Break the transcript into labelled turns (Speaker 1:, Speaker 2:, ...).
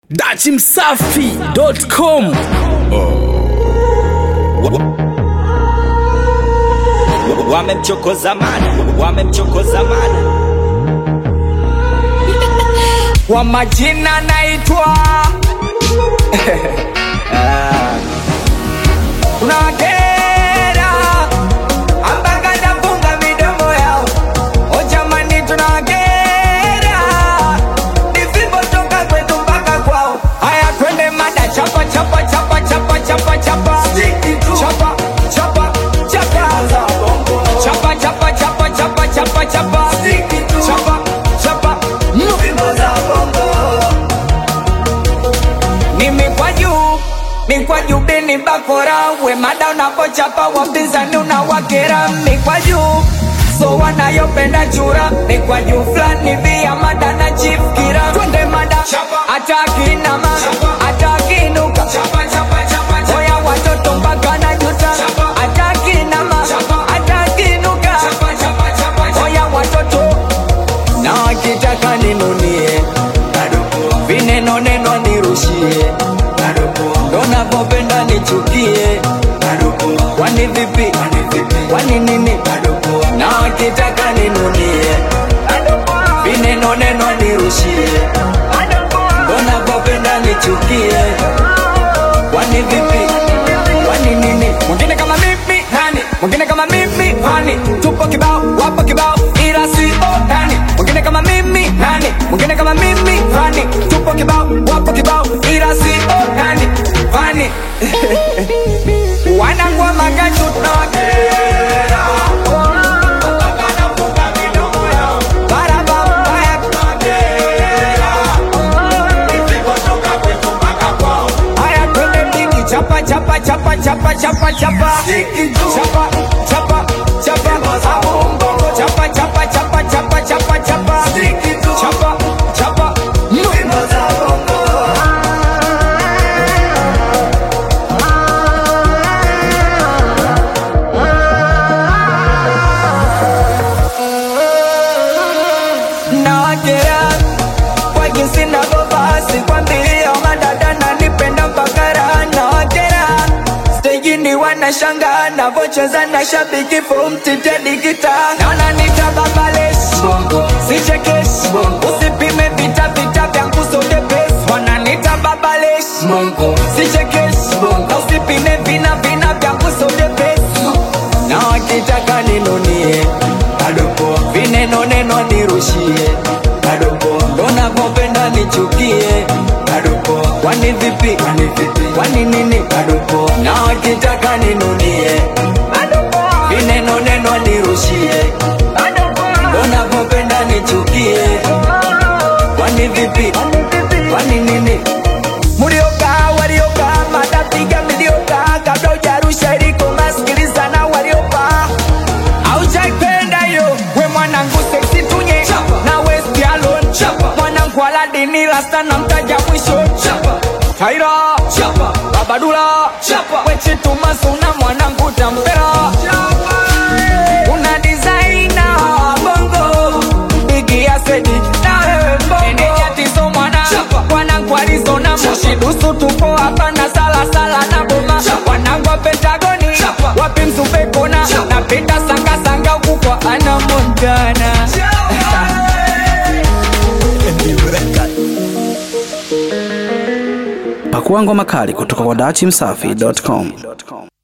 Speaker 1: dachimsafi.com.
Speaker 2: Wamemchokoza mana
Speaker 1: Kwa majina naitwa tunawakera ambaka nafunga midomo yao. O jamani tunawakera, ni fimbo toka kwetu mpaka kwao. Haya twende mada, chapa chapa chapa chapa chapa chapa chapa chapa chapa chapa chapa chapa chapa chapa chapa chapa Mikwaju bini bakora, we mada unapochapa wapinzani unawakera. Mikwaju so wanayopenda chura, mikwaju flani via mada na chief kira. Twende mada, ataki nama, ataki nuka, oya watoto mpaka na juta. Ataki nama, ataki nuka, oya watoto na wakitaka ninunie, vineno neno nirushie, dona popenda nichukie. Wani vipi, wani nini, na wakitaka ninunie, vineno neno nirushie, dona popenda nichukie. Wani vipi, wani nini, mwingine kama mimi nani, mwingine kama mimi nani, tupo kibao, wapo kibao, ila si nani. Mwingine kama mimi nani, mwingine kama mimi nani, tupo kibao, wapo kibao, ila si nani fani. Wanakuwa makachu tunawakera, haya twende mjini, chapa chapa chapa chapa chapa chapa chapa chapa chapa chapa chapa chapa chapa chapa chapa. Nawakera kwa jinsi navyovasi, kwambia madada nanipenda mpakara. Nawakera stejini wanashanga navocheza na shabiki fumtite digita. Naona nitababaleshi, sichekeshi, usipime vita vita vyangu sote pesi. Wananita babaleshi, sichekeshi, usipime vina vina vyangu sote pesi. Na wakitaka ninunie, vineno neno nirushie, dona popenda nichukie. Wani vipi, wani nini, na wakitaka ninunie, vineno neno nirushie, dona popenda nichukie. Wani vipi, wani nini, murioka warioka matapiga milioka. Kabla ujarusha iliko masikiliza na warioka. Aujaipenda yo, we mwanangu sexy tunye, na West alone. Mwanangu aladini rasta na mtaja mwisho. Taira, Babadula, wechi tumasuna mwanangu tampera. Una designer bongo, bigi ya sedi na wewe bongo. Eneja tiso mwanangu Arizona. Mshidusu tupo hapa na sala sala na boma. Mwanangu wa Pentagoni, wapi msupe kona. Napenda sanga sanga huku kwa Ana Montana. Pakua ngoma kali kutoka kwa dachimsafi.com.